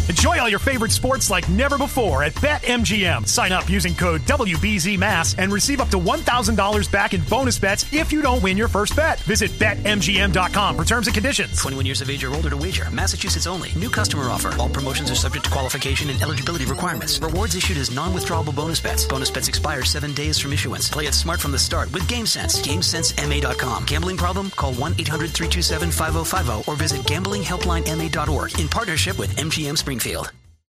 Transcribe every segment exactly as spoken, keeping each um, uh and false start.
Enjoy all your favorite sports like never before at BetMGM. Sign up using code W B Z M A S and receive up to one thousand dollars back in bonus bets if you don't win your first bet. Visit Bet M G M dot com for terms and conditions. twenty-one years of age or older to wager. Massachusetts only. New customer offer. All promotions are subject to qualification and eligibility requirements. Rewards issued as non-withdrawable bonus bets. Bonus bets expire seven days from issuance. Play it smart from the start with GameSense. GameSense M A dot com. Gambling problem? Call one eight hundred three two seven five zero five zero or visit gambling helpline M A dot org in partnership with M G M Springfield.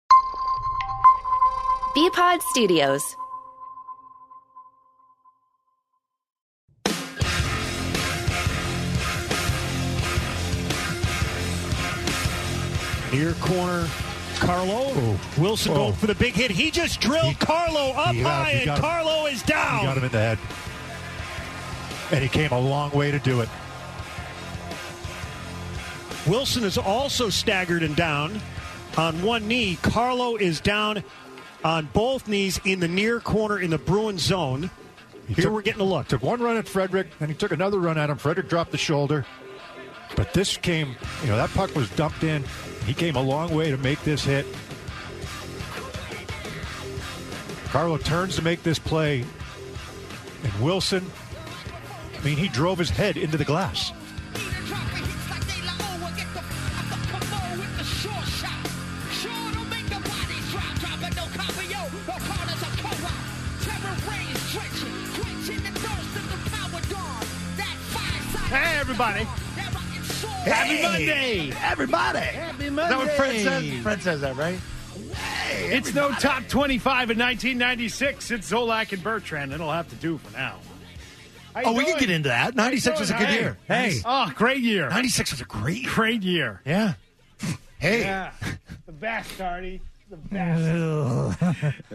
B-Pod Studios. Near corner, Carlo. Oh. Wilson oh. going for the big hit. He just drilled he, Carlo up he, high, and Carlo him, is down. He got him in the head. And he came a long way to do it. Wilson is also staggered and down on one knee. Carlo is down on both knees in the near corner in the Bruin zone. He Here took, we're getting a look. Took one run at Frederick, then he took another run at him. Frederick dropped the shoulder. But this came, you know, that puck was dumped in. He came a long way to make this hit. Carlo turns to make this play. And Wilson, I mean, he drove his head into the glass. Hey, everybody. Hey, Happy Monday. Everybody. Happy Monday. Is that what Fred says? Fred says that, right? Hey, it's no top twenty-five in nineteen ninety-six. It's Zolak and Bertrand. It'll have to do for now. Oh, we can get into that. ninety-six was a good hey. year. Hey. Oh, great year. ninety-six was a great year. Great year. Yeah. Hey. Yeah. The best, Hardy. The best.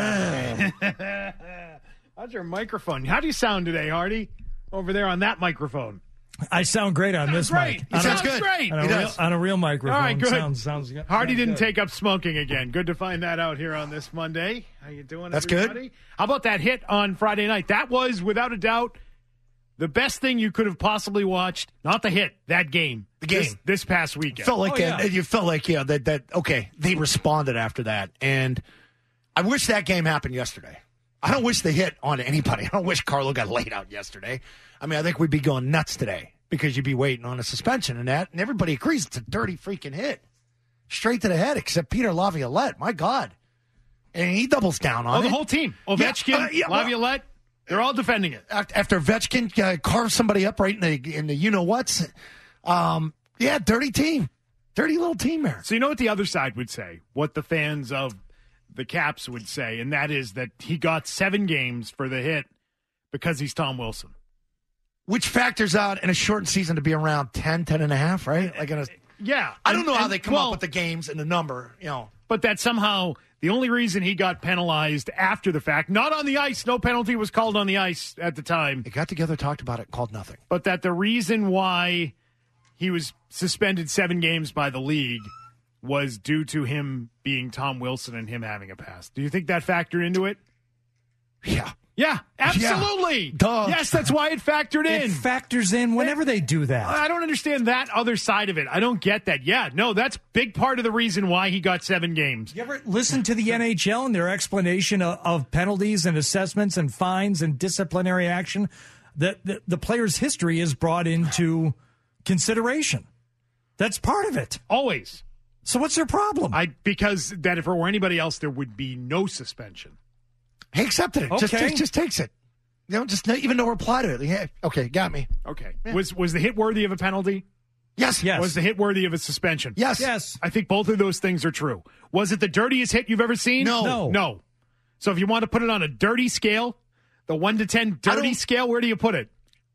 uh. How's your microphone? How do you sound today, Hardy? Over there on that microphone. I sound great on sounds this great. mic. It sounds good. great. On a, real, on a real microphone. All right, good. Sounds, sounds good. Hardy sounds didn't good. take up smoking again. Good to find that out here on this Monday. How you doing, That's everybody? good. How about that hit on Friday night? That was, without a doubt, the best thing you could have possibly watched. Not the hit, that game. The game. This, this past weekend. Felt like Oh, yeah. uh, you felt like yeah that that okay they responded after that, and I wish that game happened yesterday. I don't wish the hit on anybody. I don't wish Carlo got laid out yesterday. I mean, I think we'd be going nuts today because you'd be waiting on a suspension and that, and everybody agrees it's a dirty freaking hit, straight to the head, except Peter Laviolette. My God, and he doubles down on Oh, it. the whole team. Ovechkin, Yeah, uh, yeah, well- Laviolette, they're all defending it. After Ovechkin uh, carves somebody up right in the in the you know what's, um, yeah, dirty team, dirty little team there. So you know what the other side would say, what the fans of the Caps would say, and that is that he got seven games for the hit because he's Tom Wilson. Which factors out in a shortened season to be around ten, ten and a half, right? Like in a, Yeah. I don't know and, how they come well, up with the games and the number, you know. But that somehow the only reason he got penalized after the fact, not on the ice, no penalty was called on the ice at the time, They got together, talked about it, called nothing. but that the reason why he was suspended seven games by the league was due to him being Tom Wilson and him having a past. Do you think that factored into it? Yeah. Yeah, absolutely. Yeah. Duh. Yes, that's why it factored in. It factors in whenever they do that. I don't understand that other side of it. I don't get that. Yeah, no, that's big part of the reason why he got seven games. You ever listen to the N H L and their explanation of, of penalties and assessments and fines and disciplinary action? The, the, the player's history is brought into consideration. That's part of it. Always. So what's their problem? I because that if it were anybody else, there would be no suspension. He accepted it. Just, Okay. just, just takes it. You know, just no, even no reply to it. Yeah, okay, got me. Okay. Was was the hit worthy of a penalty? Yes. Yes. Was the hit worthy of a suspension? Yes. Yes. I think both of those things are true. Was it the dirtiest hit you've ever seen? No. No. No. So if you want to put it on a dirty scale, the one to ten I dirty don't- scale, where do you put it?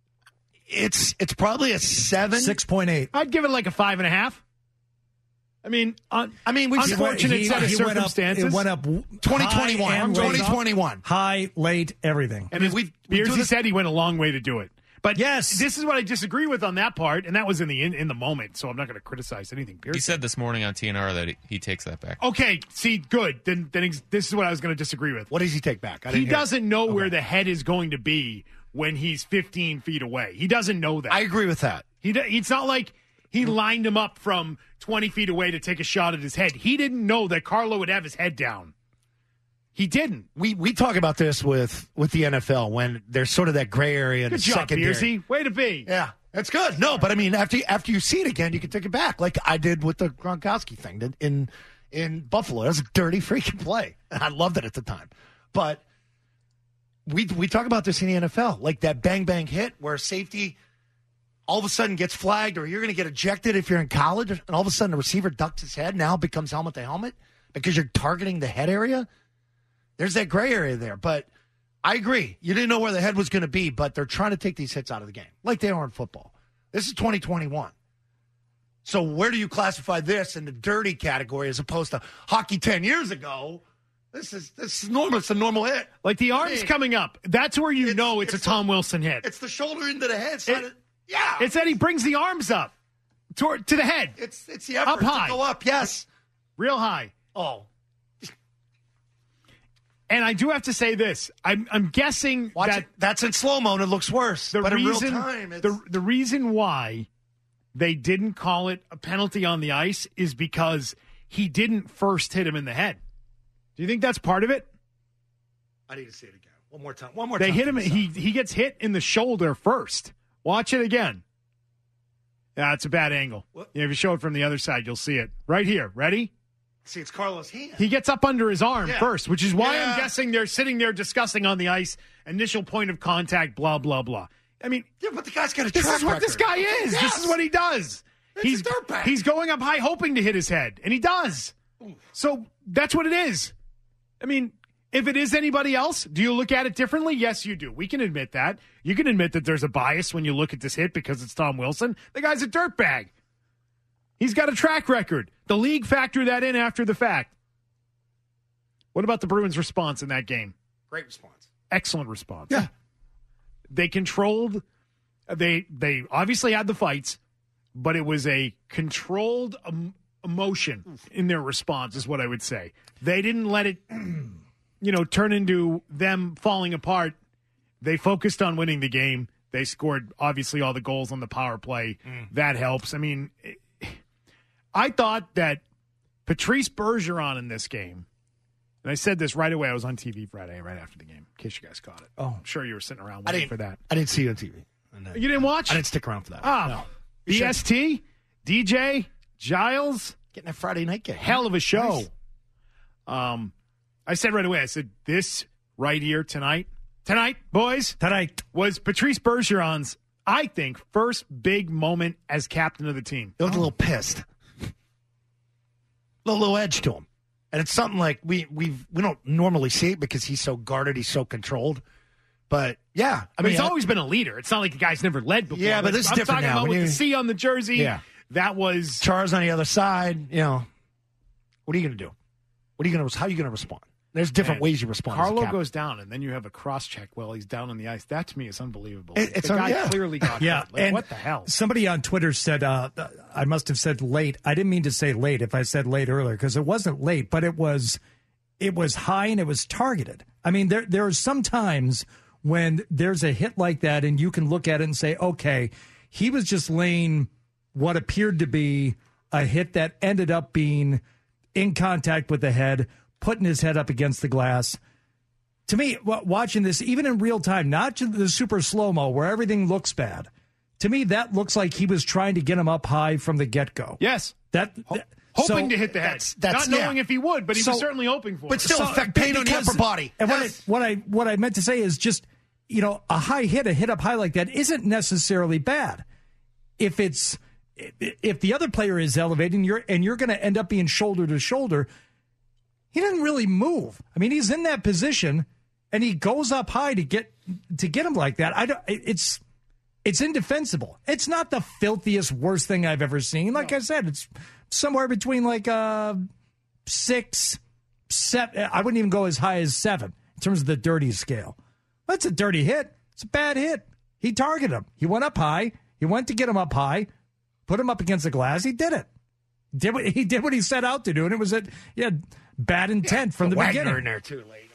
It's it's probably a seven. six point eight. I'd give it like a five and a half. I mean, un- I mean, we've unfortunate He- set of he went up- circumstances. It went up twenty twenty-one. high and twenty late. twenty-one. High, late, everything. And I mean, as we- we Beers, do he this- said he went a long way to do it. But Yes. this is what I disagree with on that part, and that was in the in, in the moment, so I'm not going to criticize anything. Beers He said this morning on T N R that he, he takes that back. okay, see, good. Then then ex- this is what I was going to disagree with. What does he take back? I He didn't hear it. doesn't know where the head is going to be when he's fifteen feet away. He doesn't know that. I agree with that. He do, it's not like He lined him up from twenty feet away to take a shot at his head. He didn't know that Carlo would have his head down. He didn't. We we talk about this with, with the N F L when there's sort of that gray area in Good the job, secondary. Beersy. Way to be. Yeah, that's good. No, but I mean, after after you see it again, you can take it back, like I did with the Gronkowski thing in in Buffalo. That was a dirty freaking play. I loved it at the time. But we we talk about this in the N F L, like that bang bang hit where safety all of a sudden gets flagged, or you're going to get ejected if you're in college, and all of a sudden the receiver ducks his head, now becomes helmet to helmet because you're targeting the head area. There's that gray area there. But I agree. You didn't know where the head was going to be, but they're trying to take these hits out of the game, like they are in football. This is twenty twenty-one. So where do you classify this in the dirty category as opposed to hockey ten years ago? This is this is normal. It's a normal hit. Like the arms I mean, coming up. That's where you it's, know it's, it's a Tom the, Wilson hit. It's the shoulder into the head. It, it, yeah. It's that he brings the arms up toward, to the head. It's it's the effort up high. to go up. Yes. Real high. Oh. And I do have to say this. I'm, I'm guessing Watch that it. That's in slow-mo and it looks worse. The but reason, in real time, it's... the, the reason why they didn't call it a penalty on the ice is because he didn't first hit him in the head. Do you think that's part of it? I need to see it again. One more time. One more they time. They hit him. He, he gets hit in the shoulder first. Watch it again. Yeah, it's a bad angle. Yeah, if you show it from the other side, you'll see it. Right here. Ready? See, it's Carlos' hand. He gets up under his arm yeah. first, which is why yeah. I'm guessing they're sitting there discussing on the ice, initial point of contact, blah, blah, blah. I mean, yeah, but the guy's got a this track is what record. this guy is. Yes. This is what he does. It's he's a dirtbag. He's going up high hoping to hit his head, and he does. Ooh. So that's what it is. I mean, if it is anybody else, do you look at it differently? Yes, you do. We can admit that. You can admit that there's a bias when you look at this hit because it's Tom Wilson. The guy's a dirtbag. He's got a track record. The league factored that in after the fact. What about the Bruins' response in that game? Great response. Excellent response. Yeah. They controlled, they they obviously had the fights, but it was a controlled um, emotion in their response is what I would say. They didn't let it, you know, turn into them falling apart. They focused on winning the game. They scored, obviously, all the goals on the power play. Mm. That helps. I mean, I thought that Patrice Bergeron in this game, and I said this right away. I was on T V Friday, right after the game, in case you guys caught it. Oh. I'm sure you were sitting around waiting for that. I didn't see you on T V. You didn't watch? I didn't stick around for that. Oh. No. B S T, D J, Giles. Getting a Friday night game. Hell of a show. Nice. Um, I said right away, I said, this right here tonight, tonight, boys, tonight was Patrice Bergeron's, I think, first big moment as captain of the team. He looked oh. a little pissed. A little, little edge to him. And it's something like we we we don't normally see it because he's so guarded, he's so controlled. But yeah, I mean, he's I, always been a leader. It's not like the guy's never led before. Yeah, but this is I'm different talking now. about When with you, the C on the jersey. Yeah, that was Char's on the other side. You know, what are you going to do? What are you going to? How are you going to respond? There's different and ways you respond. Carlo goes down, and then you have a cross check while he's down on the ice. That to me is unbelievable. It, it's the guy a, yeah. clearly got yeah. hurt. Like, and what the hell? Somebody on Twitter said uh, I must have said late. I didn't mean to say late. If I said late earlier, because it wasn't late, but it was it was high and it was targeted. I mean, there there are some times when there's a hit like that, and you can look at it and say, okay, he was just laying what appeared to be a hit that ended up being in contact with the head, putting his head up against the glass. To me, watching this, even in real time, not just the super slow-mo where everything looks bad, to me, that looks like he was trying to get him up high from the get-go. Yes. That, that Hoping so, to hit the head. That's, that's, not knowing yeah. if he would, but he so, was certainly hoping for but it. still so, affect pain on the upper body. And yes. what, I, what, I, what I meant to say is just, you know, a high hit, a hit up high like that isn't necessarily bad. If it's if the other player is elevating, you're and you're going to end up being shoulder to shoulder, he doesn't really move. I mean, he's in that position, and he goes up high to get to get him like that. I don't. It's it's indefensible. It's not the filthiest, worst thing I've ever seen. Like no. I said, it's somewhere between like uh, six, seven. I wouldn't even go as high as seven in terms of the dirty scale. That's a dirty hit. It's a bad hit. He targeted him. He went up high. He went to get him up high, put him up against the glass. He did it. Did what, he did what he set out to do, and it was a he had bad intent yeah, from the Wagner beginning. In there too late.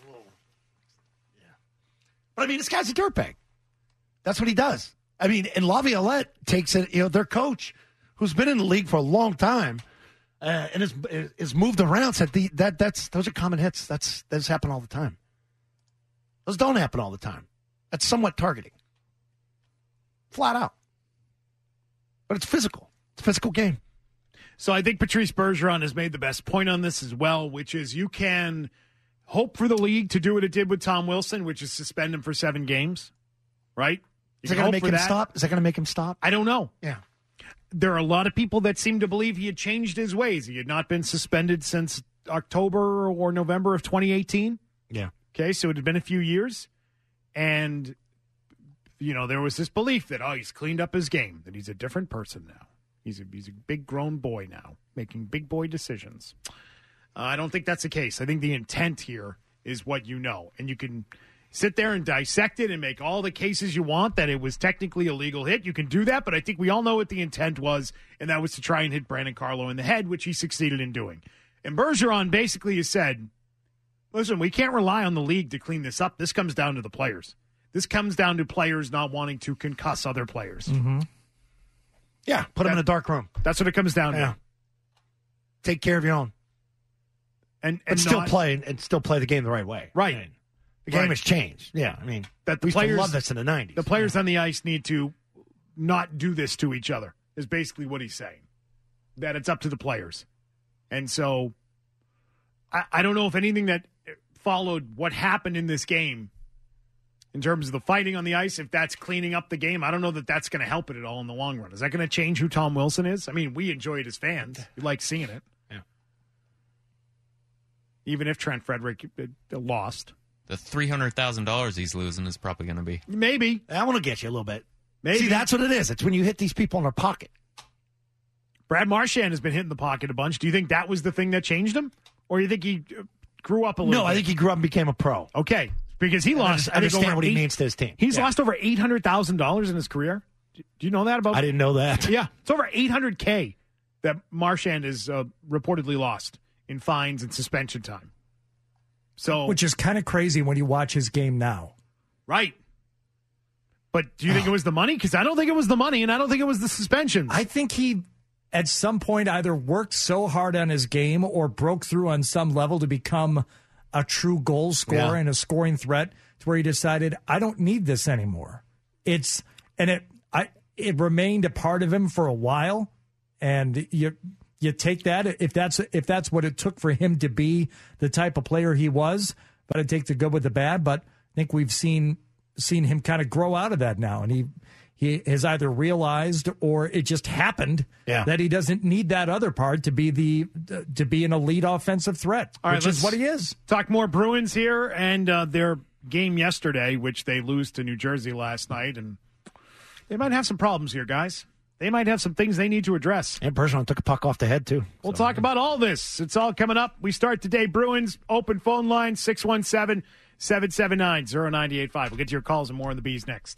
Yeah, but I mean, this guy's a dirtbag. That's what he does. I mean, and Laviolette takes it. You know, their coach who's been in the league for a long time uh, and has, has moved around, said the, that that's those are common hits. That's That's happen all the time. Those don't happen all the time. That's somewhat targeting. Flat out. But it's physical. It's a physical game. So I think Patrice Bergeron has made the best point on this as well, which is you can hope for the league to do what it did with Tom Wilson, which is suspend him for seven games, right? You Is that going to make him that. stop? Is that going to make him stop? I don't know. Yeah. There are a lot of people that seem to believe he had changed his ways. He had not been suspended since October or November of twenty eighteen. Yeah. Okay, so it had been a few years. And, you know, there was this belief that, oh, he's cleaned up his game, that he's a different person now. He's a, he's a big grown boy now, making big boy decisions. Uh, I don't think that's the case. I think the intent here is what you know. And you can sit there and dissect it and make all the cases you want that it was technically a legal hit. You can do that, but I think we all know what the intent was, and that was to try and hit Brandon Carlo in the head, which he succeeded in doing. And Bergeron basically has said, listen, we can't rely on the league to clean this up. This comes down to the players. This comes down to players not wanting to concuss other players. Mm-hmm. Yeah, put them in a dark room. That's what it comes down yeah. to. Take care of your own. And, and and still not, play and still play the game the right way. Right. I mean, the game right. has changed. Yeah, I mean, that the we players used to love this in the nineties. The players yeah. on the ice need to not do this to each other, is basically what he's saying. That it's up to the players. And so I, I don't know if anything that followed what happened in this game in terms of the fighting on the ice, if that's cleaning up the game. I don't know that that's going to help it at all in the long run. Is that going to change who Tom Wilson is? I mean, we enjoy it as fans. We like seeing it. Yeah. Even if Trent Frederick lost. The three hundred thousand dollars he's losing is probably going to be. Maybe. That one will get you a little bit. Maybe. See, that's what it is. It's when you hit these people in their pocket. Brad Marchand has been hitting the pocket a bunch. Do you think that was the thing that changed him? Or do you think he grew up a little No, bit? I think he grew up and became a pro. Okay. Because he and lost. I understand over what he eight, means to his team. He's yeah. lost over eight hundred thousand dollars in his career. Do you know that about? I didn't know that. Yeah, it's over eight hundred K that Marchand has uh, reportedly lost in fines and suspension time. So, which is kind of crazy when you watch his game now. Right. But do you think it was the money? Because I don't think it was the money, and I don't think it was the suspensions. I think he, at some point, either worked so hard on his game or broke through on some level to become a true goal scorer yeah. and a scoring threat to where he decided, I don't need this anymore. It's and it I it remained a part of him for a while, and you you take that if that's if that's what it took for him to be the type of player he was. But I take the good with the bad. But I think we've seen seen him kind of grow out of that now, and he he has either realized or it just happened yeah. that he doesn't need that other part to be the to be an elite offensive threat, All right, which is what he is. Talk more Bruins here and uh, their game yesterday, which they lose to New Jersey last night, and they might have some problems here, guys. They might have some things they need to address. And Bergeron took a puck off the head, too. We'll so, talk about all this. It's all coming up. We start today. Bruins open phone line six one seven, seven seven nine, zero nine eight five. We'll get to your calls and more on the Bees next.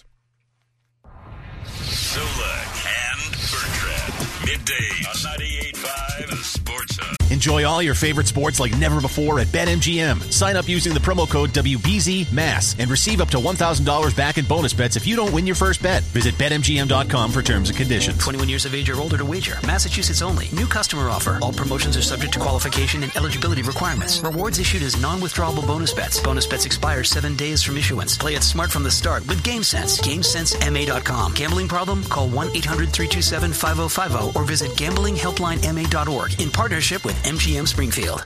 Solak and Bertrand. Middays on ninety-eight point five The Sports Hub. Enjoy all your favorite sports like never before at BetMGM. Sign up using the promo code W B Z M A S and receive up to one thousand dollars back in bonus bets if you don't win your first bet. Visit Bet M G M dot com for terms and conditions. twenty-one years of age or older to wager. Massachusetts only. New customer offer. All promotions are subject to qualification and eligibility requirements. Rewards issued as non-withdrawable bonus bets. Bonus bets expire seven days from issuance. Play it smart from the start with GameSense. GameSense M A dot com. Gambling problem? Call one eight hundred three two seven five zero five zero or visit gambling helpline M A dot org in partnership with M G M Springfield.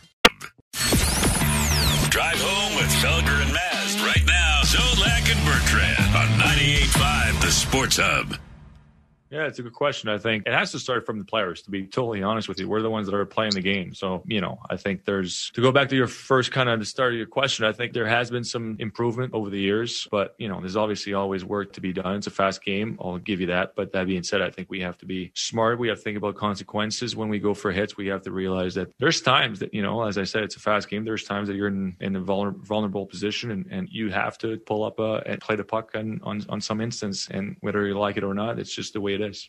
Drive home with Felger and Maz right now. Solak and Bertrand on ninety-eight point five The Sports Hub. Yeah, it's a good question. I think it has to start from the players, to be totally honest with you. We're the ones that are playing the game. So, you know, I think there's, to go back to your first kind of the start of your question, I think there has been some improvement over the years. But, you know, there's obviously always work to be done. It's a fast game. I'll give you that. But that being said, I think we have to be smart. We have to think about consequences. When we go for hits, we have to realize that there's times that, you know, as I said, it's a fast game. There's times that you're in, in a vulnerable, vulnerable position and, and you have to pull up uh, and play the puck on, on, on some instance. And whether you like it or not, it's just the way it is.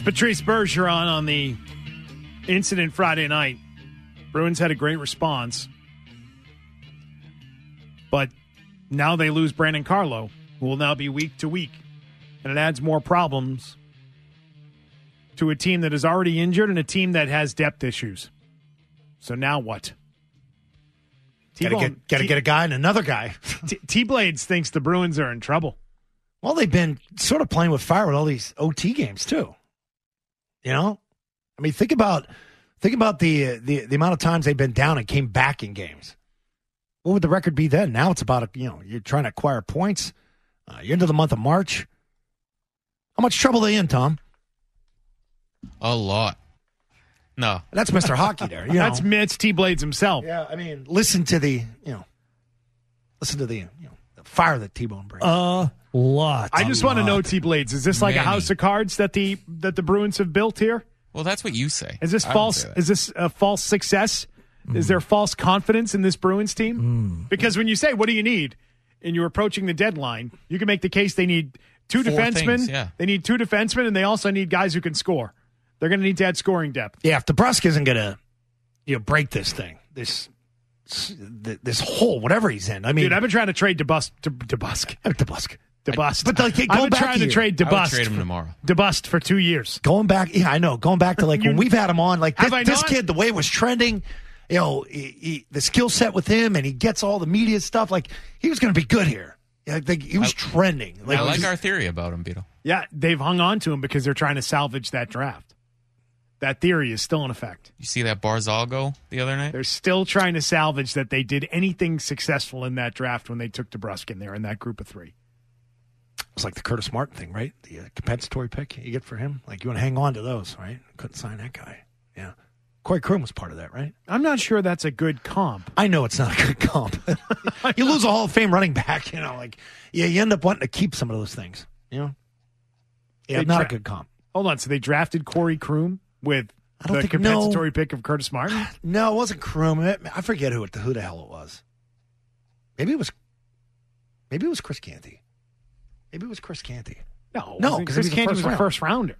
Patrice Bergeron on the incident Friday night. Bruins had a great response. But now they lose Brandon Carlo, who will now be week to week. And it adds more problems to a team that is already injured and a team that has depth issues. So now what? Got to get, gotta get a guy and another guy. T- T-Blades thinks the Bruins are in trouble. Well, they've been sort of playing with fire with all these O T games, too. You know? I mean, think about think about the, the the amount of times they've been down and came back in games. What would the record be then? Now it's about, you know, you're trying to acquire points. Uh, you're into the month of March. How much trouble are they in, Tom? A lot. No. That's Mister Hockey there. You know. That's Mitch T-Blades himself. Yeah, I mean, listen to the, you know, listen to the, you know, the fire that T-Bone brings. A lot. I just want to know, T-Blades, is this like Many. a house of cards that the that the Bruins have built here? Well, that's what you say. Is this I don't false? say that. Is this a false success? Mm. Is there false confidence in this Bruins team? Mm. Because when you say, what do you need? And you're approaching the deadline, you can make the case they need two Four defensemen. things, yeah. They need two defensemen, and they also need guys who can score. They're going to need to add scoring depth. Yeah, if DeBrusk isn't going to, you know, break this thing, this this hole, whatever he's in. I mean, dude, I've been trying to trade DeBusk. De, DeBusk. DeBusk. DeBust. But like, going I've been back trying to here, trade I would DeBust. trade him tomorrow. DeBust for two years. Going back, yeah, I know. Going back to like when we've had him on, like this, this kid, the way it was trending, you know, he, he, the skill set with him, and he gets all the media stuff. Like he was going to be good here. I think he was I, trending. Like, I like our theory about him, Beetle. Yeah, they've hung on to him because they're trying to salvage that draft. That theory is still in effect. You see that Barzal go the other night? They're still trying to salvage that they did anything successful in that draft when they took DeBrusk in there in that group of three. It's like the Curtis Martin thing, right? The uh, compensatory pick you get for him. Like, you want to hang on to those, right? Couldn't sign that guy. Yeah. Corey Kroom was part of that, right? I'm not sure that's a good comp. I know it's not a good comp. You lose a Hall of Fame running back, you know, like, yeah, you end up wanting to keep some of those things, you know? Yeah, They not dra- a good comp. Hold on. So they drafted Corey Kroom with I don't the think- compensatory no. pick of Curtis Martin? No, it wasn't Kroom. I forget who it, who the hell it was. Maybe it was, maybe it was Chris Canty. Maybe it was Chris Canty. No, No, because because Chris Canty was a first rounder.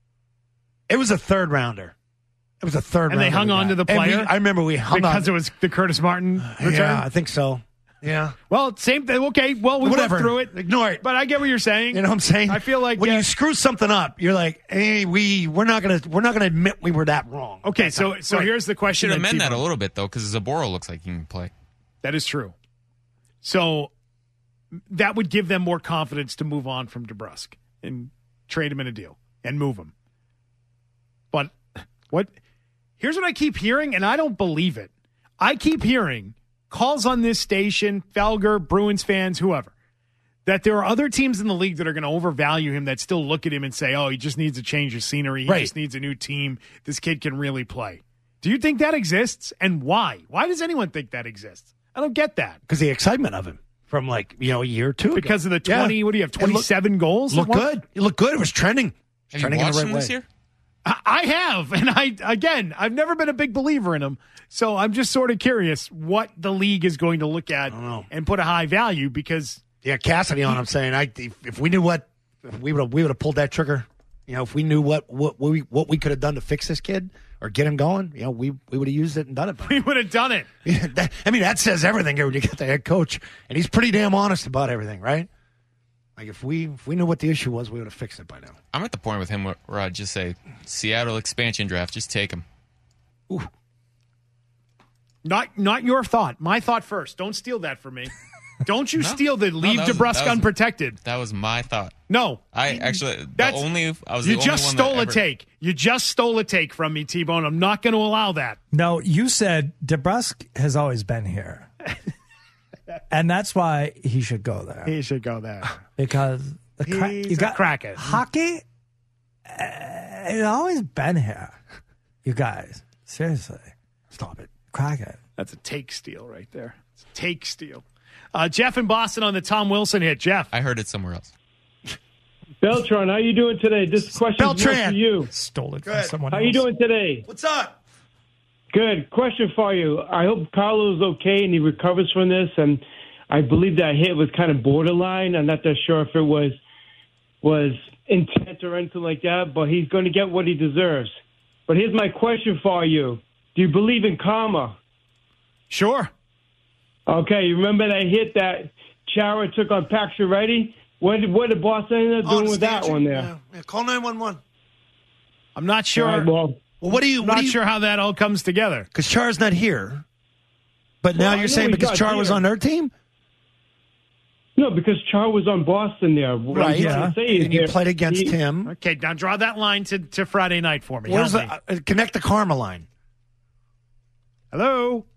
It was a third rounder. It was a third And they rounder hung we on got. to the And we- player? I remember we hung on. Because it was the Curtis Martin return? Yeah, I think so. Yeah. Well, same thing. Okay, well, we Whatever. went through it. Ignore it. But I get what you're saying. You know what I'm saying? I feel like when uh, you screw something up, you're like, "Hey, we we're not gonna we're not gonna admit we were that wrong." Okay, so That's so right. here's the question. Should then, amend that T-Bone. a little bit, though, because Zaboro looks like he can play. That is true. So that would give them more confidence to move on from DeBrusk and trade him in a deal and move him. But what? Here's what I keep hearing, and I don't believe it. I keep hearing calls on this station, Felger, Bruins fans, whoever, that there are other teams in the league that are going to overvalue him that still look at him and say, oh, he just needs a change of scenery. He Right. just needs a new team. This kid can really play. Do you think that exists? And why? Why does anyone think that exists? I don't get that. because the excitement of him from like you know a year or two ago. Because of the twenty, Yeah. what do you have, It looked- twenty-seven goals? Looked What- good. It looked good. It was trending. It was Have you trending in watched the right him this way. year? I I have, and I again, I've never been a big believer in him, so I'm just sort of curious what the league is going to look at know. and put a high value because Yeah, Cassidy on. I'm saying, I if, if we knew what if we would have we would have pulled that trigger. You know, if we knew what what what we what we could have done to fix this kid or get him going, you know, we we would have used it and done it. we would have done it. Yeah, that, I mean, that says everything here when you get the head coach, and he's pretty damn honest about everything, right? Like if we if we knew what the issue was, we would have fixed it by now. I'm at the point with him where, where I'd just say, Seattle expansion draft, just take him. Ooh. Not not your thought. My thought first. Don't steal that from me. Don't you No. steal the No, leave that was- DeBrusk that was- unprotected. That was my thought. No. I actually, the That's- only, I was You the just only stole one that a ever, take. You just stole a take from me, T-Bone. I'm not going to allow that. No, you said DeBrusk has always been here. And that's why he should go there. He should go there. Because the cra- He's you a got cracker. hockey, uh, it's always been here. You guys, seriously. Stop it. Crack it. That's a take steal right there. It's a take steal. Uh, Jeff in Boston on the Tom Wilson hit. Jeff. I heard it somewhere else. Beltran, how you doing today? This question is more Beltran. for you. Stole it from Good. someone How else. you doing today? What's up? Good. Question for you. I hope Carlo's okay and he recovers from this. And I believe that hit was kind of borderline. I'm not that sure if it was was intent or anything like that, but he's going to get what he deserves. But here's my question for you. Do you believe in karma? Sure. Okay, you remember that hit that Chara took on Pacioretty? What did, what did Boston end up doing Oh, with that staging. one there? Yeah. Yeah, call nine one one. I'm not sure. All right, well, Well, what do you? I'm What not do you, sure how that all comes together. Because Char's not here. But now Well, I you're know saying he because got Char was here. on their team? No, because Char was on Boston there. What I'm Right. trying Yeah. to say is And you there- played against he- him. Okay, now draw that line to, to Friday night for me. Where's Help the, me. uh, connect the karma line. Hello?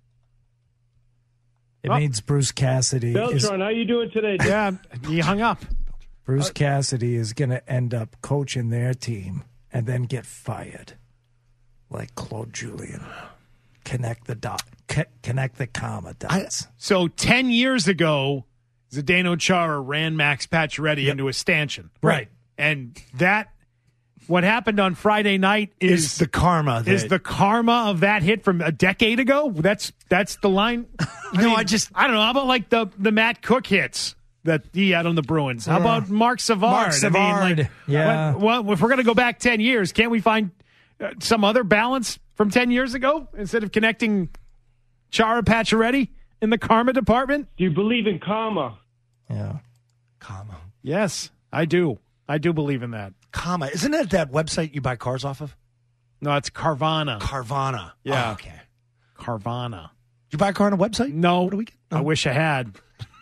It Oh. means Bruce Cassidy. Is, Beltran, how you doing today? Yeah, he hung up. Bruce Cassidy is going to end up coaching their team and then get fired, like Claude Julien. Connect the dot. Co- connect the comma dots. So ten years ago, Zdeno Chara ran Max Pacioretty into a stanchion. Right. And that, what happened on Friday night is, Is the karma. is that- the karma of that hit from a decade ago. That's that's the line. No, mean, I just- I don't know. How about like the the Matt Cook hits that he had on the Bruins? How about Mark Savard? Mark I Savard, mean, like, yeah. what- well, if we're gonna go back ten years, can't we find uh, some other balance from ten years ago instead of connecting Chara Pacioretty in the karma department? Do you believe in karma? Yeah. Karma. Yes, I do. I do believe in that. Karma. Isn't that that website you buy cars off of? No, it's Carvana. Carvana. Yeah. Oh, okay. Carvana. Did you buy a car on a website? No, What do we get? I wish I had.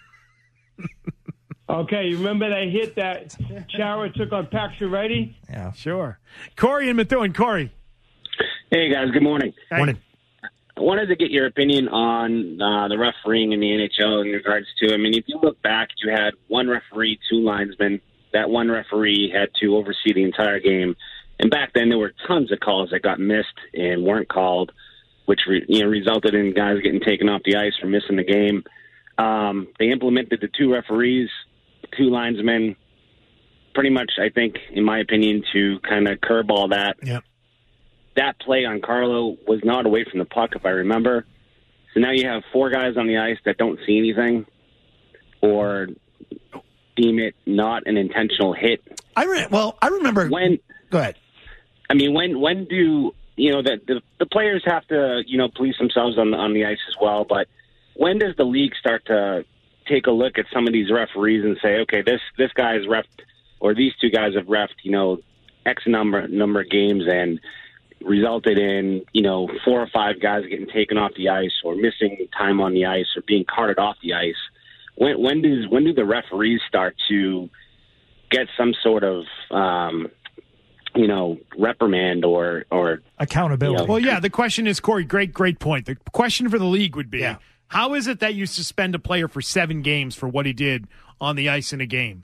Okay, you remember that hit that Chara took on Pacioretty? Yeah. Sure. Corey and Methuen. Corey. Hey, guys. Good morning. Morning. I wanted to get your opinion on uh, the refereeing in the N H L in regards to, I mean, if you look back, you had one referee, two linesmen. That one referee had to oversee the entire game. And back then, there were tons of calls that got missed and weren't called, which re, you know resulted in guys getting taken off the ice for missing the game. Um, they implemented the two referees, two linesmen, pretty much, I think, in my opinion, to kind of curb all that. Yep. That play on Carlo was not away from the puck, if I remember. So now you have four guys on the ice that don't see anything or deem it not an intentional hit. I re- well, I remember when. Go ahead. I mean, when when do you know that the, the players have to you know police themselves on the, on the ice as well? But when does the league start to take a look at some of these referees and say, okay, this this guy's reffed or these two guys have reffed you know X number number of games and resulted in, you know, four or five guys getting taken off the ice or missing time on the ice or being carted off the ice. When, when does when do the referees start to get some sort of, um, you know, reprimand or or accountability? Well, yeah. The question is, Corey. Great, great point. The question for the league would be: Yeah. how is it that you suspend a player for seven games for what he did on the ice in a game,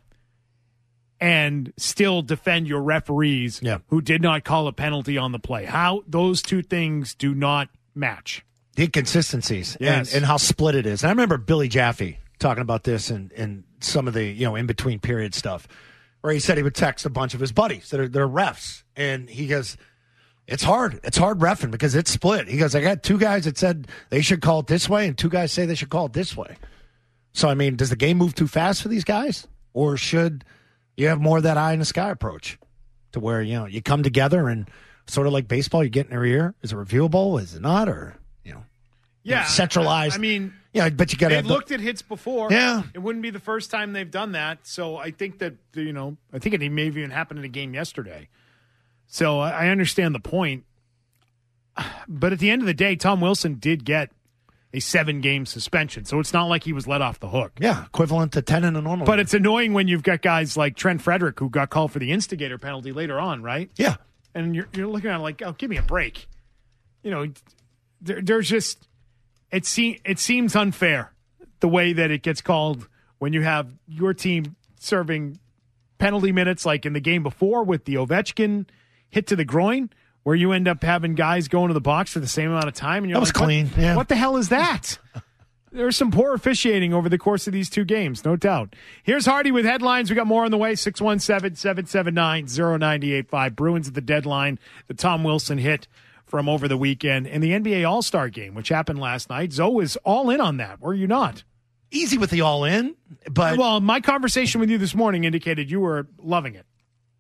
and still defend your referees Yeah. who did not call a penalty on the play? How those two things do not match. The inconsistencies Yes. and, and how split it is. And I remember Billy Jaffe talking about this and, and some of the, you know, in between period stuff where he said he would text a bunch of his buddies that are, that are refs. And he goes, it's hard. It's hard reffing because it's split. He goes, I got two guys that said they should call it this way and two guys say they should call it this way. So, I mean, does the game move too fast for these guys? Or should you have more of that eye in the sky approach to where, you know, you come together and sort of like baseball, you get in their ear. Is it reviewable? Is it not? Or, you know, Yeah, centralized. I mean, yeah, but you got to they've have the, looked at hits before. Yeah. It wouldn't be the first time they've done that. So I think that, you know, I think it may have even happened in a game yesterday. So I I understand the point. But at the end of the day, Tom Wilson did get a seven-game suspension. So it's not like he was let off the hook. yeah, equivalent to ten in a normal. But game. it's annoying when you've got guys like Trent Frederick who got called for the instigator penalty later on, right? yeah, And you're, you're looking at it like, oh, give me a break. You know, there, there's just it, se- it seems unfair the way that it gets called when you have your team serving penalty minutes like in the game before with the Ovechkin hit to the groin, where you end up having guys going to the box for the same amount of time. And you're That was like, what- clean, yeah. What the hell is that? There's some poor officiating over the course of these two games, no doubt. Here's Hardy with headlines. We got more on the way. six one seven, seven seven nine, zero nine eight five. Bruins at the deadline. The Tom Wilson hit from over the weekend. And the N B A All-Star game, which happened last night. Zoe was all in on that. Were you not? easy with the all in, but Well, my conversation with you this morning indicated you were loving it.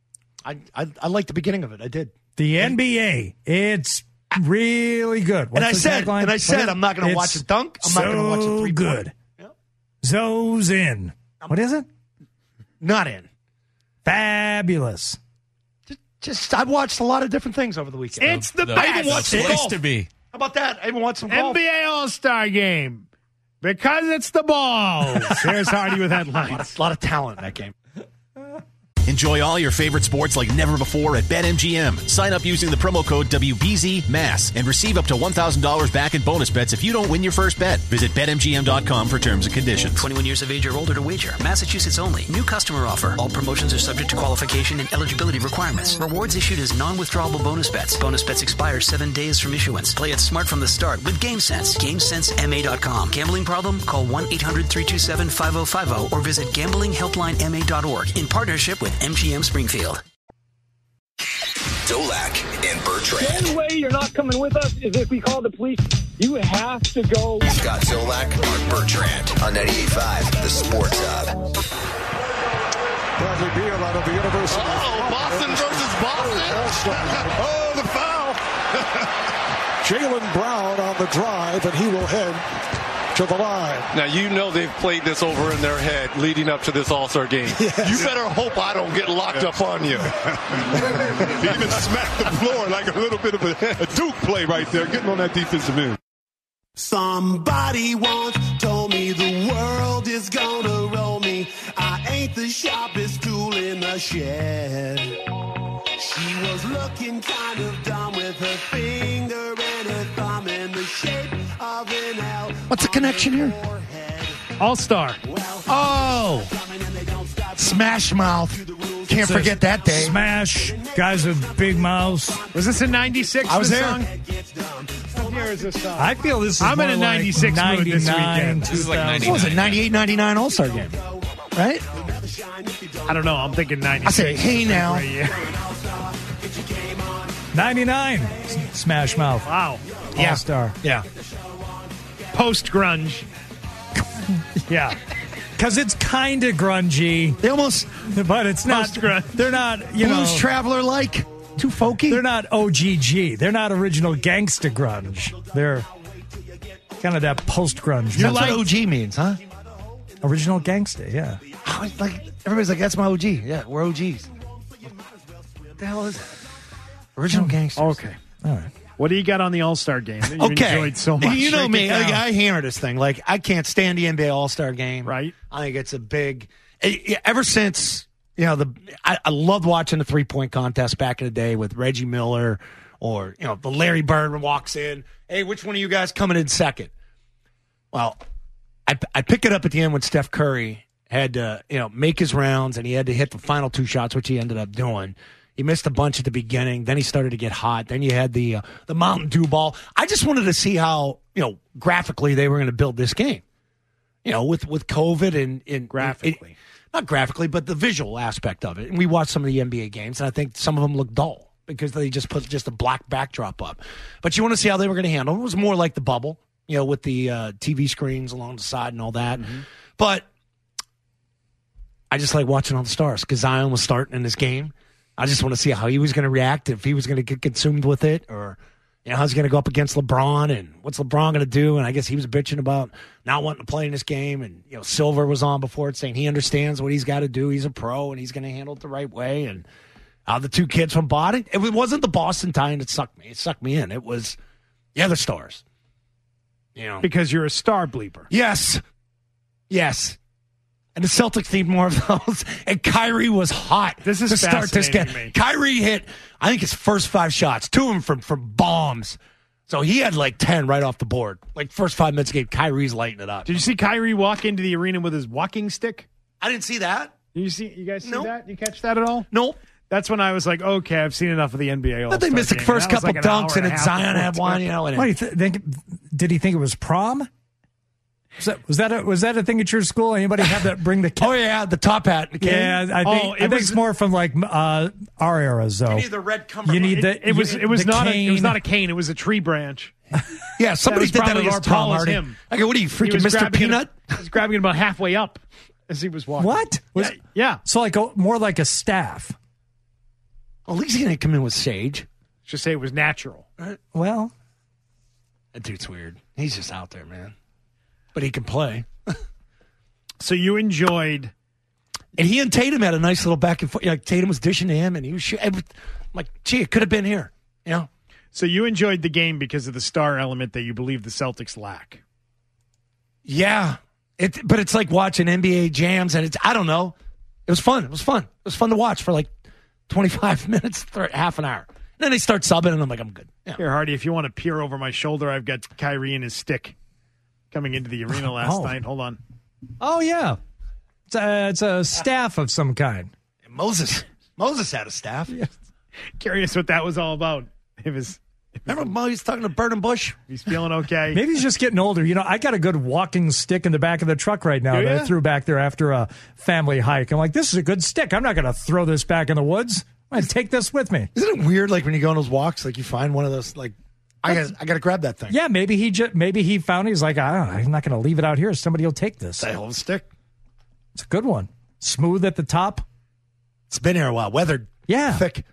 I, I I liked the beginning of it. I did. The N B A, it's really good. What's and I the said, tagline? and I said, What is- I'm not going to it's watch a dunk. I'm so not going to watch a three good. Zo's in. What is it? Not in. Fabulous. Just I've watched a lot of different things over the weekend. It's the, The- best. I even watched some place golf. to be. How about that? I even watched some golf. N B A All-Star Game. Because it's the balls. Here's Hardy with A lot, headlines. of, lot of talent in that game. Enjoy all your favorite sports like never before at BetMGM. Sign up using the promo code W B Z M A S and receive up to one thousand dollars back in bonus bets if you don't win your first bet. Visit Bet M G M dot com for terms and conditions. twenty-one years of age or older to wager. Massachusetts only. New customer offer. All promotions are subject to qualification and eligibility requirements. Rewards issued as non-withdrawable bonus bets. Bonus bets expire seven days from issuance. Play it smart from the start with GameSense. GameSense M A dot com. Gambling problem? Call one eight hundred three two seven five oh five oh or visit gambling helpline M A dot org in partnership with M G M Springfield. Zolak and Bertrand. The only way you're not coming with us is if we call the police. You have to go. Scott Zolak, Mark Bertrand on ninety-eight point five, The Sports Hub. Bradley Beal out of the University. Oh, Boston versus Boston. Oh, the foul. Jaylen Brown on the drive, and he will head to the line. Now, you know they've played this over in their head leading up to this All-Star game. Yes. You better hope I don't get locked up on you. He even smacked the floor like a little bit of a, a Duke play right there, getting on that defensive end. Somebody once told me the world is gonna roll me. I ain't the sharpest tool in the shed. She was looking kind of dumb with her finger and her thumb in the shape of an L. What's the connection here? All-Star. Oh, Smash Mouth. Can't So forget that day. Smash, guys with big mouths. Was this in ninety-six? I was this there. Song? What year is this song? I feel this is I'm in more a like ninety-six mood this ninety-nine, weekend. This is like two thousand. ninety-nine. What was it, ninety-eight ninety-nine All-Star game? Right? I don't know. I'm thinking ninety-six. I say, hey now. Right, yeah. ninety-nine. Smash Mouth. Wow. Yeah. All-Star. Yeah. Post-grunge. Yeah. Because it's kind of grungy. They almost, but it's not. Post-grunge. They're not, you Blues know. Traveler like. Too folky. They're not O G G. They're not original gangsta grunge. They're kind of that post-grunge. That's what O G means, huh? Original gangsta, yeah. Oh, it's like everybody's like, that's my O G. Yeah, we're O Gs. What the hell is that? Original gangsters. Okay. All right. What do you got on the All-Star game that you Okay. enjoyed so much? You know Break me. it down. Like, I hammer this thing. Like, I can't stand the N B A All-Star game. Right. I think it's a big. It, ever since, you know, the I, I loved watching the three-point contest back in the day with Reggie Miller or, you know, the Larry Bird walks in. Hey, which one of you guys coming in second? Well, I, I pick it up at the end when Steph Curry had to, you know, make his rounds and he had to hit the final two shots, which he ended up doing. He missed a bunch at the beginning. Then he started to get hot. Then you had the uh, the Mountain Dew ball. I just wanted to see how, you know, graphically they were going to build this game. You know, with, with COVID and, and Graphically. it- not graphically, but the visual aspect of it. And we watched some of the N B A games, and I think some of them look dull because they just put just a black backdrop up. But you want to see how they were going to handle it. It was more like the bubble, you know, with the uh, T V screens along the side and all that. Mm-hmm. But I just like watching all the stars because Zion was starting in this game. I just want to see how he was going to react, if he was going to get consumed with it, or you know, how's he going to go up against LeBron, and what's LeBron going to do? And I guess he was bitching about not wanting to play in this game. And you know, Silver was on before it saying he understands what he's got to do. He's a pro, and he's going to handle it the right way. And uh, the two kids from Boston, it wasn't the Boston tie that sucked me. It sucked me in. It was the other stars. You know, because you're a star bleeper. Yes, yes. And the Celtics need more of those. And Kyrie was hot This is to start this game. fascinating me. Kyrie hit, I think his first five shots, two of them from, from bombs. So he had like ten right off the board. Like first five minutes of the game, Kyrie's lighting it up. Did you see Kyrie walk into the arena with his walking stick? I didn't see that. Did you see? You guys see Nope. that? You catch that at all? Nope. That's when I was like, okay, I've seen enough of the N B A. But they missed the game. first That was couple like an hour dunks, and a then half Zion before had it one. started. You know, and What do you th- think? Did he think it was prom? Was that was that a, was that a thing at your school? Anybody have that? Bring the ca- oh yeah, the top hat. The yeah. I think, Oh, it I think was- it's more from like uh, our era. So You need the red cummerbund. you need It, the. it was you- it was the not a, it was cane. not a cane. It was a tree branch. Yeah, somebody was did that probably at as our prom, tall as Marty. him. Okay, what are you, He freaking was Mister grabbing it- Peanut? He was grabbing it about halfway up as he was walking. What? Was, Yeah. yeah. So like a, more like a staff. Well, at least he didn't come in with Sage. Just say it was natural. Right? Well, that dude's weird. He's just out there, man. But he can play. So you enjoyed... And he and Tatum had a nice little back and forth. Like Tatum was dishing to him, and he was sh- like, gee, it could have been here. You know? So you enjoyed the game because of the star element that you believe the Celtics lack. Yeah. It, but it's like watching N B A jams, and it's, I don't know. It was fun. It was fun. It was fun to watch for like twenty-five minutes, half an hour. And then they start subbing, and I'm like, I'm good. Yeah. Here, Hardy, if you want to peer over my shoulder, I've got Kyrie and his stick coming into the arena last Oh. night. Hold on. Oh, yeah. It's a, it's a staff of some kind. Moses. Moses had a staff. Yeah. Curious what that was all about. It was... Remember Moses talking to Burton Bush? He's feeling okay. Maybe he's just getting older. You know, I got a good walking stick in the back of the truck right now Do that ya? I threw back there after a family hike. I'm like, this is a good stick. I'm not going to throw this back in the woods. I'm going to take this with me. Isn't it weird, like, when you go on those walks, like, you find one of those, like, I got I got to grab that thing. Yeah, maybe he just, maybe he found it. He's like, I don't know, I'm not going to leave it out here. Somebody will take this. That whole stick. It's a good one. Smooth at the top. It's been here a while. Weathered. Yeah. Thick.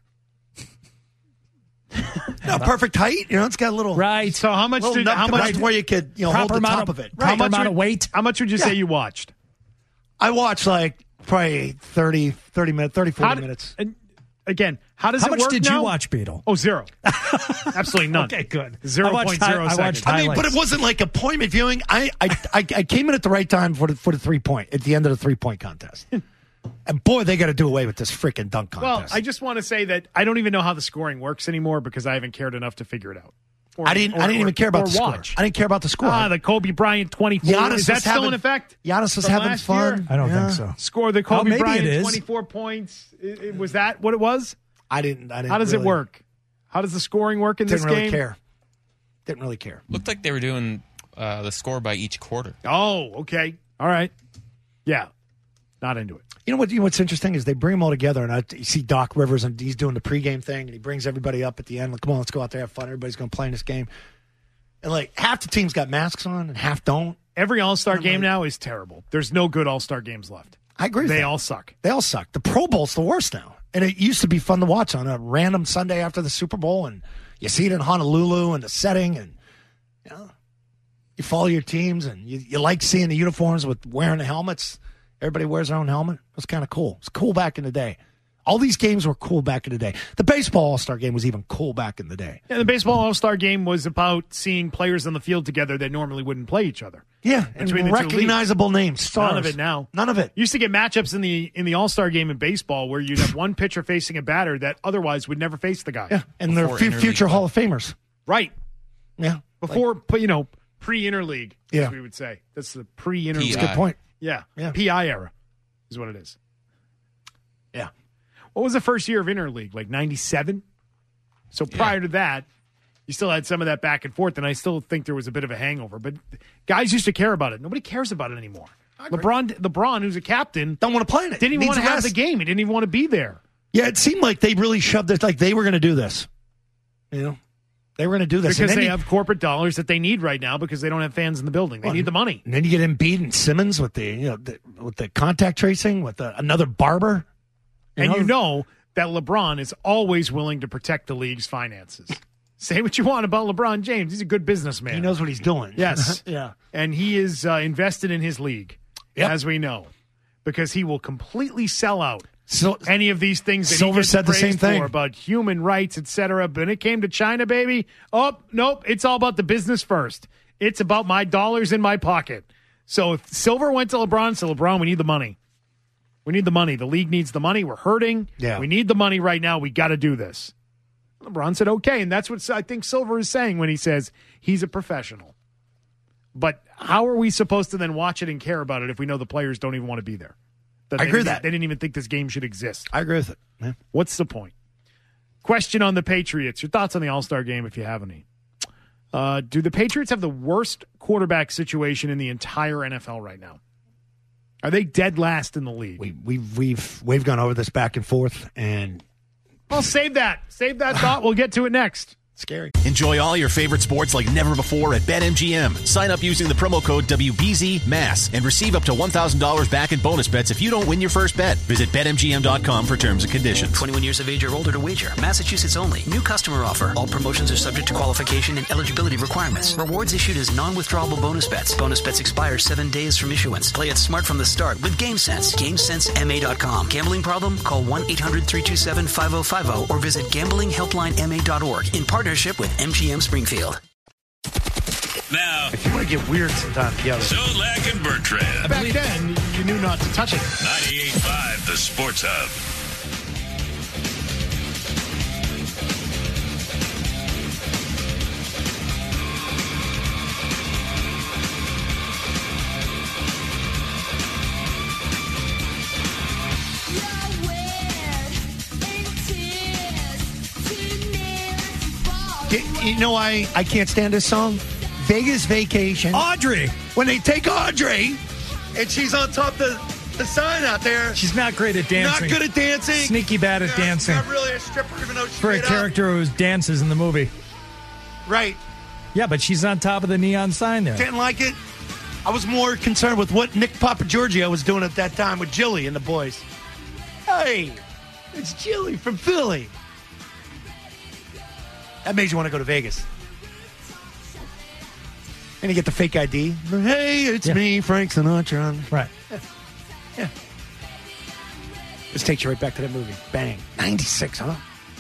No, perfect height. You know, it's got a little right. So how much little did nut how to much right where you could you know hold proper the amount top of- of it. proper how much amount would, of weight? How much would you Yeah. say you watched? I watched like probably thirty, thirty minutes, thirty, forty How did- minutes. And again, how does How it much work did now? you watch, Beetle? Oh, zero. Absolutely none. Okay, good. Zero I watched point hi- zero I seconds. watched I mean, but it highlights. wasn't like appointment viewing. I I, I I came in at the right time for the for the three point at the end of the three point contest. And boy, they got to do away with this freaking dunk Well, contest. I just want to say that I don't even know how the scoring works anymore because I haven't cared enough to figure it out. Or, I didn't. or- I didn't or- even care about or the score. watch. I didn't care about the score. Ah, the Kobe Bryant twenty-four. Giannis Is that was still having- in effect? Giannis was From having last fun. year? I don't Yeah. think so. Score the Oh, Kobe maybe Bryant it is. twenty-four points. I- I- Was that what it was? I didn't. I didn't. How does really, it work? How does the scoring work in Didn't this really game? care. Didn't really care. Looked like they were doing uh, the score by each quarter. Oh, okay. All right. Yeah. Not into it. You know what? You know what's interesting is they bring them all together, and I you see Doc Rivers, and he's doing the pregame thing, and he brings everybody up at the end. Like, come on, let's go out there, have fun. Everybody's going to play in this game. And like half the teams got masks on, and half don't. Every All-Star I'm game like- now is terrible. There's no good All-Star games left. I agree. With They that. all suck. They all suck. The Pro Bowl's the worst now, and it used to be fun to watch on a random Sunday after the Super Bowl, and you see it in Honolulu and the setting, and you know, you follow your teams, and you, you like seeing the uniforms with wearing the helmets. Everybody wears their own helmet. It was kind of cool. It was cool back in the day. All these games were cool back in the day. The baseball All-Star game was even cool back in the day. And the baseball All-Star game was about seeing players on the field together that normally wouldn't play each other. Yeah, and Between the two recognizable names. Stars. None of it now. None of it. You used to get matchups in the in the All-Star game in baseball where you'd have one pitcher facing a batter that otherwise would never face the guy. Yeah, and they're Before fu- interleague future play. Hall of Famers. Right. Yeah. Before, but you know, pre-interleague, Yeah. as we would say. That's the pre-interleague. P I. Good point. Yeah. Yeah. P I era is what it is. Yeah. What was the first year of interleague? Like ninety-seven? So prior to that, you still had some of that back and forth, and I still think there was a bit of a hangover. But guys used to care about it. Nobody cares about it anymore. LeBron, LeBron, who's a captain, don't want to play in it. Didn't even Needs want to a have the rest. game. He didn't even want to be there. Yeah, it seemed like they really shoved it, like they were going to do this. You know, they were going to do this. Because And then they you- have corporate dollars that they need right now because they don't have fans in the building. They Well, need the money. And then you get Embiid and Simmons with the you know the, with the contact tracing with the, another barber. And you know that LeBron is always willing to protect the league's finances. Say what you want about LeBron James. He's a good businessman. He knows what he's doing. Yes. Yeah. And he is uh, invested in his league, Yep. as we know, because he will completely sell out So, any of these things that Silver he gets said the same praised thing. for about human rights, et cetera. But when it came to China, baby, oh, nope, it's all about the business first. It's about my dollars in my pocket. So if Silver went to LeBron, so LeBron, we need the money. We need the money. The league needs the money. We're hurting. Yeah. We need the money right now. We got to do this. LeBron said, okay. And that's what I think Silver is saying when he says he's a professional. But how are we supposed to then watch it and care about it if we know the players don't even want to be there? That I they agree with didn't- that. They didn't even think this game should exist. I agree with it. Yeah. What's the point? Question on the Patriots. Your thoughts on the All-Star game if you have any. Uh, do the Patriots have the worst quarterback situation in the entire N F L right now? Are they dead last in the league? We, we've we've we've gone over this back and forth, and Well, save that. Save that thought. We'll get to it next. Scary. Enjoy all your favorite sports like never before at BetMGM. Sign up using the promo code W B Z M A S and receive up to one thousand dollars back in bonus bets if you don't win your first bet. Visit Bet M G M dot com for terms and conditions. twenty-one years of age or older to wager. Massachusetts only. New customer offer. All promotions are subject to qualification and eligibility requirements. Rewards issued as non-withdrawable bonus bets. Bonus bets expire seven days from issuance. Play it smart from the start with GameSense. GameSense M A dot com. Gambling problem? Call one eight hundred three two seven five oh five oh or visit gambling helpline M A dot org in partnership with M G M Springfield. Now, if you want to get weird sometimes together. Zolak and Bertrand. Back then, you knew not to touch it. ninety-eight point five, the Sports Hub. You know why I can't stand this song? Vegas Vacation. Audrey. When they take Audrey, and she's on top of the, the sign out there. She's not great at dancing. Not good at dancing. Sneaky bad at Yeah, dancing. Not really a stripper, even though she's For a made character who dances in the movie. up. Right. Yeah, but she's on top of the neon sign there. Didn't like it. I was more concerned with what Nick Papagiorgio was doing at that time with Jilly and the boys. Hey, it's Jilly from Philly. That made you want to go to Vegas. And you get the fake I D. Hey, it's Yeah. me, Frank Sinatra. Right. Yeah. yeah. This takes you right back to that movie. Bang. ninety-six, huh?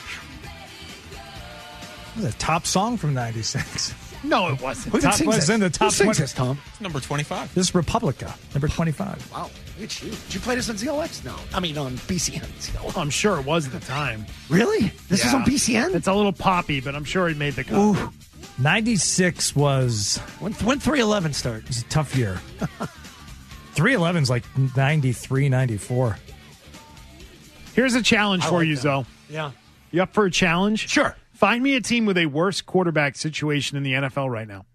It was a top song from ninety-six. No, it wasn't. Who Top sings was this? in the Who top sings twenty. this, Tom? It's number twenty-five. This is Republica, number twenty-five. Wow, look at you. Did you play this on Z L X? No. I mean, on B C N. Z L X. I'm sure it was at the time. Really? This is Yeah. on B C N? It's a little poppy, but I'm sure it made the cut. Ooh. ninety-six was... When, when three eleven start? It was a tough year. three eleven's like ninety-three, ninety-four. Here's a challenge I for like you, that. Zoe. Yeah. You up for a challenge? Sure. Find me a team with a worse quarterback situation in the N F L right now.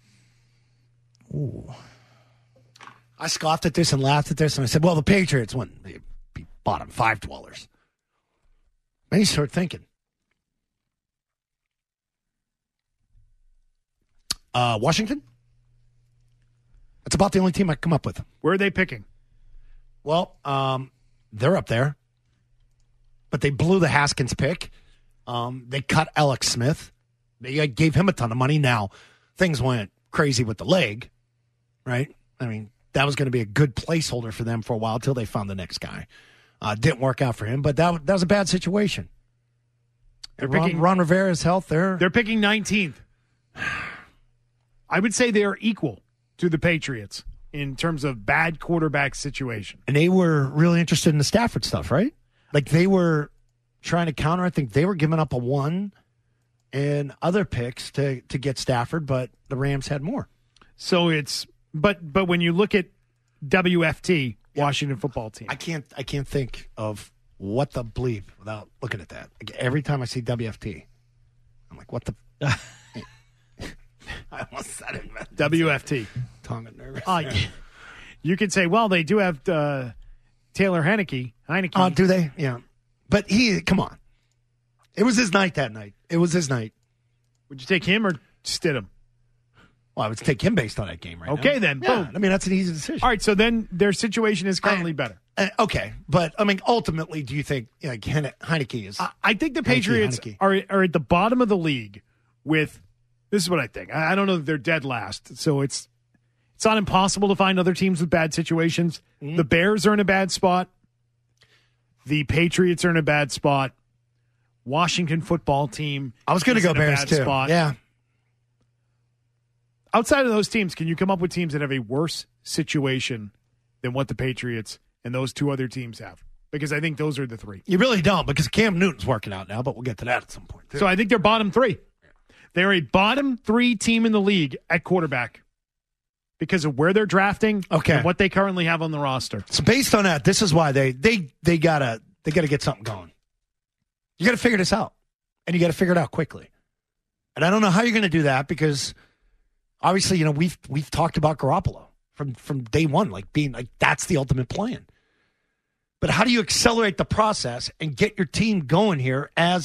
Ooh. I scoffed at this and laughed at this, and I said, well, the Patriots wouldn't be bottom five dwellers. Then you start thinking. Uh, Washington? That's about the only team I can come up with. Where are they picking? Well, um, they're up there. But they blew the Haskins pick. Um, they cut Alex Smith. They gave him a ton of money. Now, things went crazy with the leg, right? I mean, that was going to be a good placeholder for them for a while until they found the next guy. Uh, didn't work out for him, but that, that was a bad situation. They're Ron, picking, Ron Rivera's health, they're... they're picking nineteenth. I would say they are equal to the Patriots in terms of bad quarterback situation. And they were really interested in the Stafford stuff, right? Like they were trying to counter. I think they were giving up a one and other picks to, to get Stafford, but the Rams had more. So it's but but when you look at W F T, Washington Football Team, I can't I can't think of what the bleep without looking at that. Like, every time I see W F T, I'm like, what the? I almost said it. Man. W F T. Tongue and nervous. Uh, you could say, well, they do have uh, Taylor Heineke. Heineke. Oh, do they? Yeah. But he, come on. It was his night that night. It was his night. Would you take him or Stidham? Well, I would take him based on that game right Okay, now. then. Yeah, Boom. I mean, that's an easy decision. All right, so then their situation is currently I- better. Uh, okay, but, I mean, ultimately, do you think like, Hen- Heineke is... I, I think the Heineke, Patriots Heineke. are are at the bottom of the league with. This is what I think. I, I don't know that they're dead last, so it's it's not impossible to find other teams with bad situations. Mm-hmm. The Bears are in a bad spot. The Patriots are in a bad spot. Washington Football Team. I was going to is go in a Bears, bad too. Spot. Yeah. Outside of those teams, can you come up with teams that have a worse situation than what the Patriots and those two other teams have? Because I think those are the three. You really don't, because Cam Newton's working out now, but we'll get to that at some point, too. So I think they're bottom three. They're a bottom three team in the league at quarterback because of where they're drafting Okay. and what they currently have on the roster. So based on that, this is why they they they gotta they gotta get something going. You gotta figure this out, and you gotta figure it out quickly. And I don't know how you're gonna do that because obviously, you know, we've we've talked about Garoppolo from from day one, like being like that's the ultimate plan. But how do you accelerate the process and get your team going here as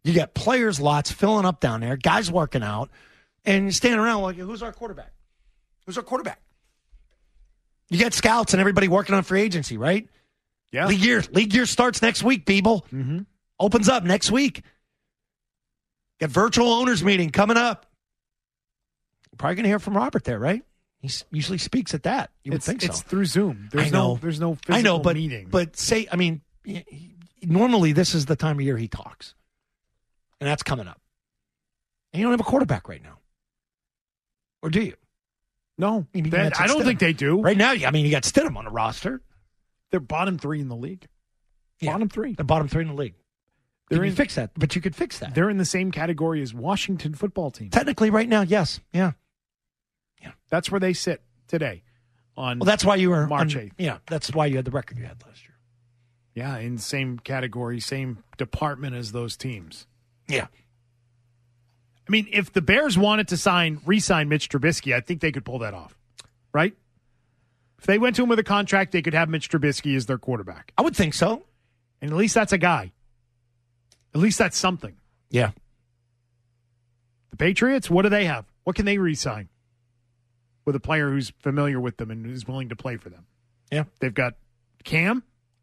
You got players lots filling up down there, guys working out, and you're standing around like, who's our quarterback? Who's our quarterback? You got scouts and everybody working on free agency, right? Yeah. League year, league year starts next week, people. Mm-hmm. Opens up next week. Got virtual owners meeting coming up. You're probably going to hear from Robert there, right? He usually speaks at that. You would it's, think so. It's through Zoom. There's I know. no, there's no physical I know, but, meeting. But say, I mean, normally this is the time of year he talks. And that's coming up. And you don't have a quarterback right now. Or do you? No. I, mean, That, I don't Stidham. think they do. Right now, I mean, you got Stidham on the roster. They're bottom three in the league. Yeah. Bottom three. The bottom three in the league. They're You in, can fix that, but you could fix that. They're in the same category as Washington football team. Technically, right now, yes. Yeah. Yeah. That's where they sit today. On Well, that's why you were March on- eighth. Yeah, that's why you had the record you had last year. Yeah, in same category, same department as those teams. Yeah. I mean, if the Bears wanted to sign, re-sign Mitch Trubisky, I think they could pull that off, right? If they went to him with a contract, they could have Mitch Trubisky as their quarterback. I would think so. And at least that's a guy. At least that's something. Yeah. The Patriots, what do they have? What can they re-sign with a player who's familiar with them and is willing to play for them? Yeah. They've got Cam.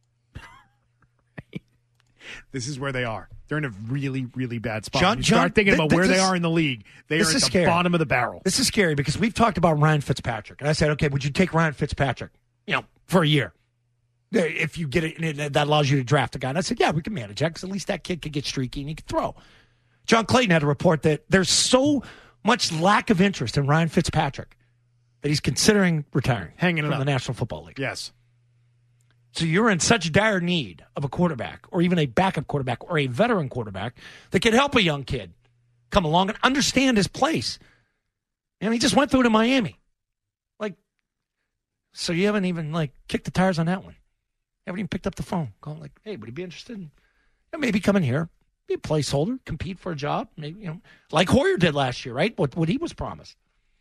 This is where they are. They're in a really, really bad spot. John, you John, start thinking th- about th- where this, they are in the league. They are this at is the scary. bottom of the barrel. This is scary because we've talked about Ryan Fitzpatrick. And I said, okay, would you take Ryan Fitzpatrick, you know, for a year? If you get it, and that allows you to draft a guy. And I said, yeah, we can manage that because at least that kid could get streaky and he could throw. John Clayton had a report that there's so much lack of interest in Ryan Fitzpatrick that he's considering retiring Hanging it from up. the National Football League. Yes. So you're in such dire need of a quarterback or even a backup quarterback or a veteran quarterback that can help a young kid come along and understand his place. And he just went through it in Miami. Like, so you haven't even, like, kicked the tires on that one. You haven't even picked up the phone. Call like, hey, would he be interested in you know, maybe coming here, be a placeholder, compete for a job? Maybe, you know, like Hoyer did last year, right? What, what he was promised.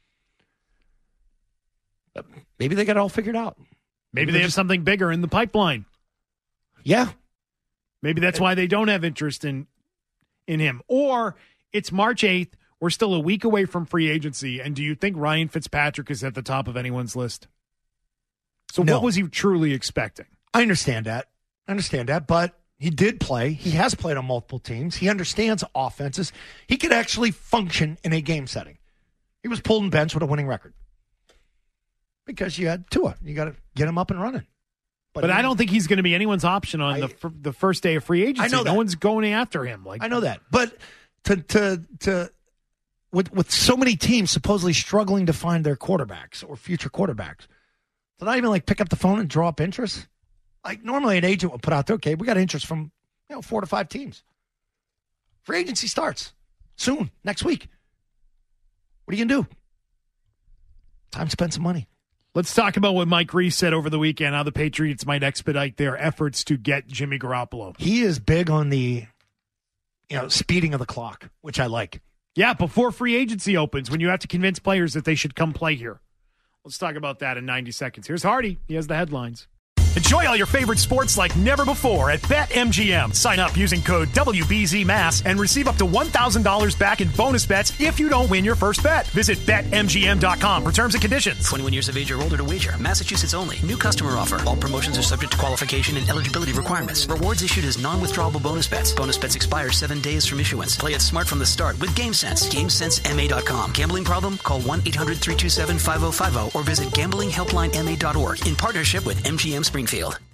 But maybe they got it all figured out. Maybe they have something bigger in the pipeline. Yeah. Maybe that's why they don't have interest in in him. Or it's March eighth. We're still a week away from free agency. And do you think Ryan Fitzpatrick is at the top of anyone's list? So No. what was he truly expecting? I understand that. I understand that. But he did play. He has played on multiple teams. He understands offenses. He could actually function in a game setting. He was pulled and benched with a winning record. Because you had Tua. You got to get him up and running. But, he- I don't think he's going to be anyone's option on I- the fir- the first day of free agency. I know that. No one's going after him. Like I know that. But to to to with with so many teams supposedly struggling to find their quarterbacks or future quarterbacks, to not even like pick up the phone and draw up interest. Like normally an agent would put out there, okay, we got interest from you know four to five teams. Free agency starts soon, next week. What are you gonna do? Time to spend some money. Let's talk about what Mike Reese said over the weekend, how the Patriots might expedite their efforts to get Jimmy Garoppolo. He is big on the, you know, speeding of the clock, which I like. Yeah, before free agency opens, when you have to convince players that they should come play here. Let's talk about that in ninety seconds. Here's Hardy. He has the headlines. Enjoy all your favorite sports like never before at BetMGM. Sign up using code W B Z M A S and receive up to one thousand dollars back in bonus bets if you don't win your first bet. Visit Bet M G M dot com for terms and conditions. twenty-one years of age or older to wager. Massachusetts only. New customer offer. All promotions are subject to qualification and eligibility requirements. Rewards issued as non-withdrawable bonus bets. Bonus bets expire seven days from issuance. Play it smart from the start with GameSense. GameSense M A dot com. Gambling problem? Call one eight hundred three two seven five zero five zero or visit gambling helpline M A dot org in partnership with M G M Springfield.